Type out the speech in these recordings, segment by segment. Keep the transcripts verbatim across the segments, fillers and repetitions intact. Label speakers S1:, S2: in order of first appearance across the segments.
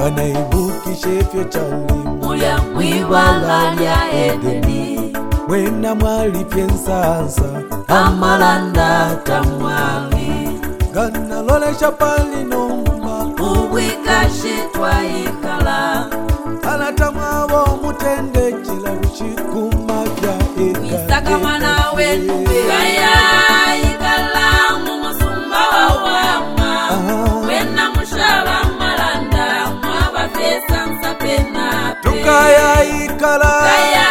S1: banaibukishe fyo chali
S2: mulya mwibala lya Edeni
S1: mwena mwali pyensansa
S2: amalanda tamwali
S1: gana lolesha pali nomba
S2: ubwika shitwa ikala
S1: alatamwabo mutende chila kushikuma vya eka
S2: wisaka mwana wenu kaya ikala mumusumba wa wama wena mushaba malanda mwaba fesa nsapena
S1: tukaya ikala
S2: kaya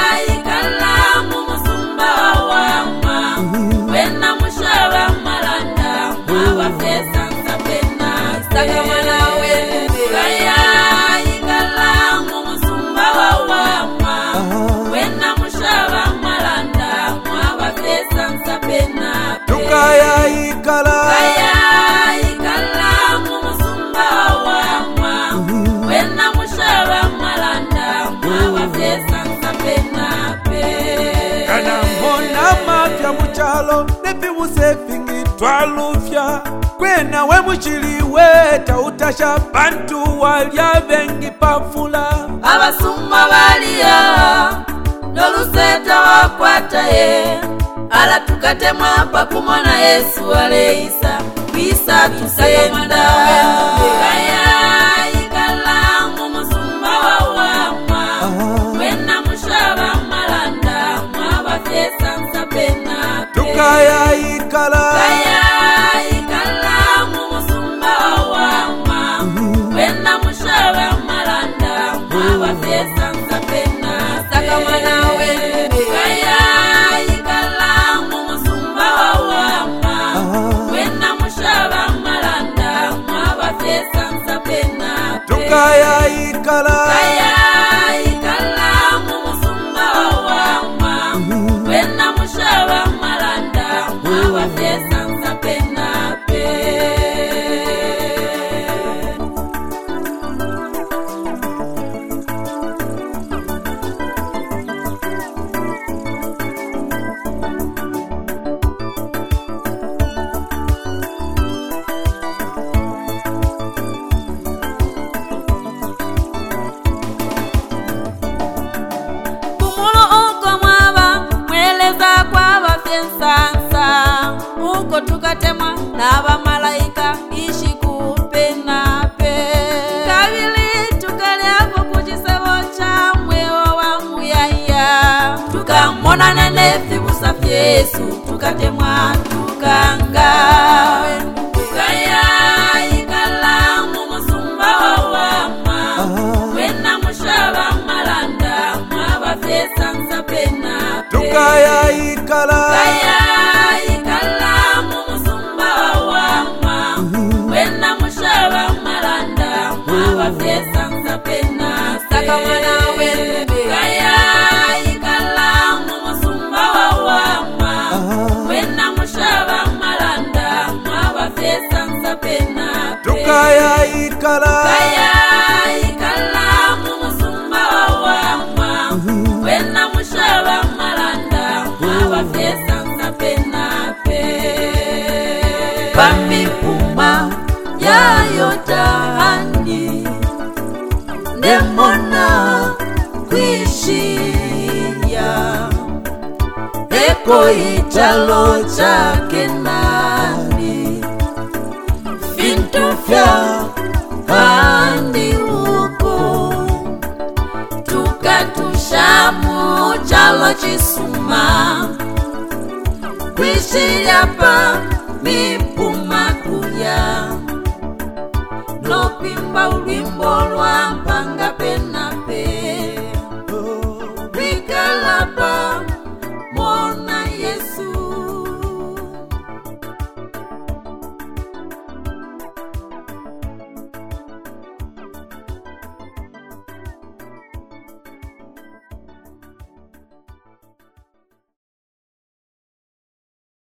S2: ikala mumusumba wa wama wena mushaba malanda mwaba fesa nsapena wisaka mwana wenu kaya ikala mumusumba wa wama wena mushaba malanda mwaba fesa nsapena
S1: tukaya ikala
S2: kaya ikala mumusumba wa wama wena mushaba malanda mwaba fesa nsapena pe
S1: kana mona mafya muchalo nepi musefingi twalufya kwena we muchiliwe tautasha bantu walya vengi pafula
S2: abasumba balia noluseta wakwata ye ala tukatemwa pakumona Yesu aleisa kwisa tusenda kaya ikala mumusumba wa wama wena mushaba malanda mwaba fesa nsapena
S1: tukaya ikala
S2: kaya ikala mumusumba wa wama wena mushaba malanda mwaba fesa nsapena saka mwana wenu kaya ikala mumusumba wa wama wena mushaba malanda mwaba fesa nsapena
S1: tukaya ikala
S2: kaya ikala mumusumba wa wama wena mushaba malanda mwaba fesa nsapena pe uko tukatemwa na malaika ishi kupena pe kabili tukaliapo kujisebo cha mweo wa muyaya tukamona nene fibusa Yesu tukatemwa tukanga tukaya ikala mumusumba wa wama wena mushaba malanda mwaba fesa nsapena
S1: tukaya ikala
S2: kaya ikala mumusumba wa wama wena mushaba malanda mwaba fesa nsapena saka mwana wenu kaya ikala mumusumba wa wama wena mushaba malanda mwaba fesa nsapena
S1: tukaya ikala
S2: kaya ikala mumusumba wa wama wena mushaba malanda mwaba fesa nsapena pe pamipuma ya yotahani nemona kwishiya eko italo chake nani vintu vya kandi uko tukatushamu chalo chisuma kwishiya pa mipuma kuya lopimba ulimbo lwa mpanga